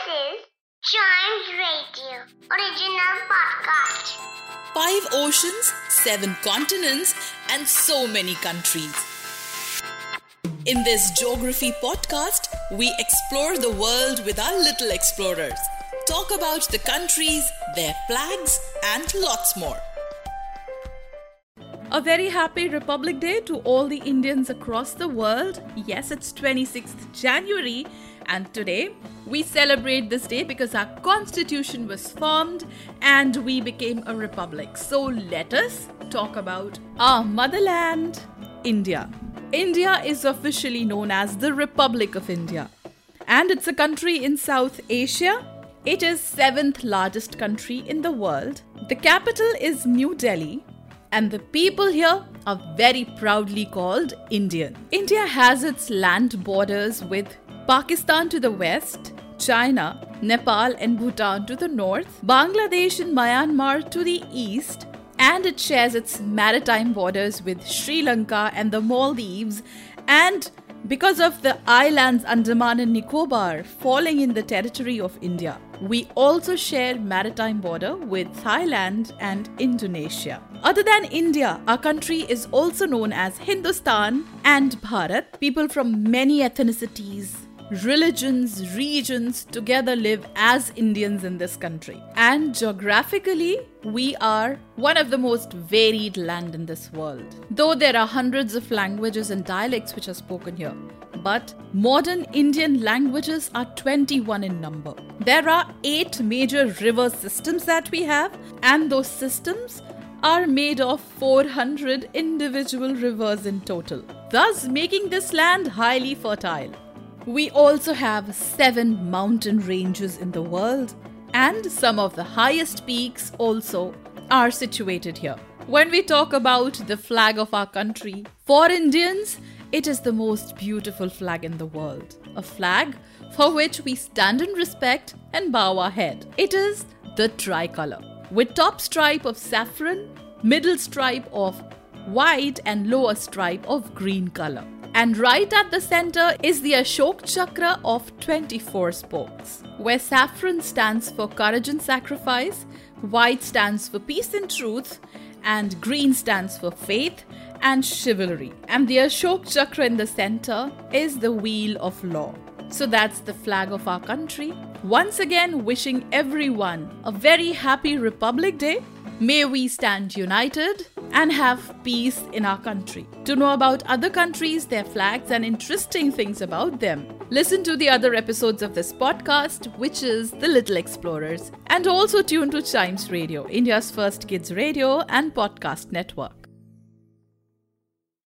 is Chimes Radio, original podcast. 5 oceans, 7 continents, and so many countries. In this geography podcast, we explore the world with our little explorers, talk about the countries, their flags, and lots more. A very happy Republic Day to all the Indians across the world. Yes, it's 26th January, and today we celebrate this day because our constitution was formed and we became a republic. So let us talk about our motherland, India. India is officially known as the Republic of India, and it's a country in South Asia. It is 7th largest country in the world. The capital is New Delhi, and the people here are very proudly called Indian. India has its land borders with Pakistan to the west, China, Nepal and Bhutan to the north, Bangladesh and Myanmar to the east, and it shares its maritime borders with Sri Lanka and the Maldives, and because of the islands Andaman and Nicobar falling in the territory of India, we also share maritime border with Thailand and Indonesia. Other than India, our country is also known as Hindustan and Bharat. People from many ethnicities, religions, regions together live as Indians in this country. And geographically, we are one of the most varied land in this world. Though there are hundreds of languages and dialects which are spoken here, but modern Indian languages are 21 in number. There are 8 major river systems that we have, and those systems are made of 400 individual rivers in total, thus making this land highly fertile. We also have 7 mountain ranges in the world, and some of the highest peaks also are situated here. When we talk about the flag of our country, for Indians, it is the most beautiful flag in the world. A flag for which we stand in respect and bow our head. It is the tricolor, with top stripe of saffron, middle stripe of white and lower stripe of green color. And right at the center is the Ashok Chakra of 24 spokes, where saffron stands for courage and sacrifice, white stands for peace and truth, and green stands for faith and chivalry. And the Ashok Chakra in the center is the wheel of law. So that's the flag of our country. Once again, wishing everyone a very happy Republic Day. May we stand united and have peace in our country. To know about other countries, their flags, and interesting things about them, listen to the other episodes of this podcast, which is The Little Explorers, and also tune to Chimes Radio, India's first kids radio and podcast network.